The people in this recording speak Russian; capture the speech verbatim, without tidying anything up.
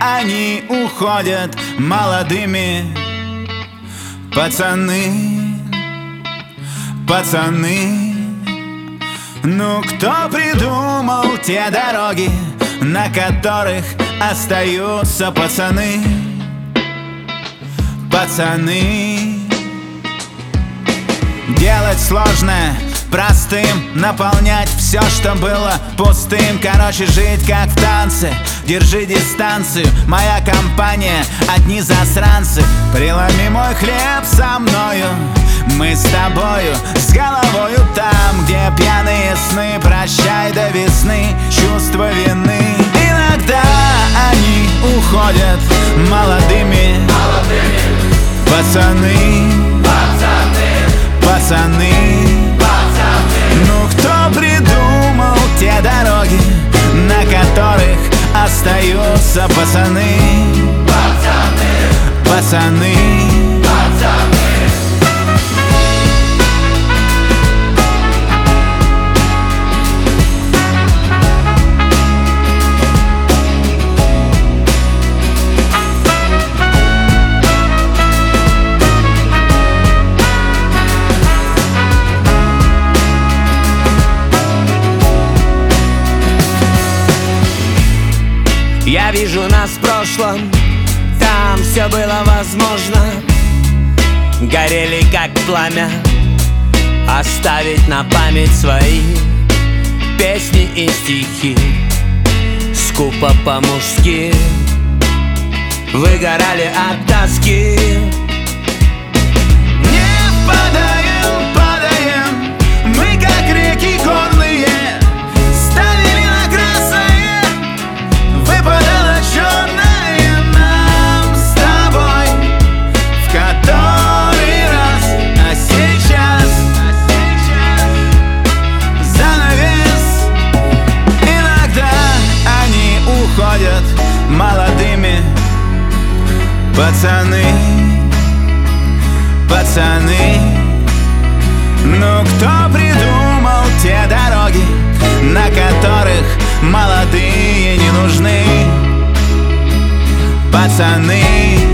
они уходят молодыми. Пацаны, пацаны, ну кто придумал те дороги, на которых остаются пацаны? Пацаны. Делать сложное простым, наполнять все, что было пустым. Короче, жить как в танце, держи дистанцию. Моя компания, одни засранцы. Преломи мой хлеб со мною, мы с тобою, с головою там, где пьяные сны. Прощай до весны чувство вины. Иногда они уходят молодыми, молодыми. Пацаны, пацаны, пацаны, пацаны. Ну кто придумал те дороги, на которых остаются пацаны? Пацаны, пацаны, пацаны. Я вижу нас в прошлом, там все было возможно. Горели как пламя, оставить на память свои песни и стихи. Скупо по-мужски выгорали от тоски. Не падаем, падаем, мы как реки горные. Ставили на красное, выпадало черное нам с тобой в который раз. А сейчас, а сейчас занавес. Иногда они уходят молодыми. Пацаны, пацаны, ну кто придумал те дороги, на которых молодые не нужны? Пацаны.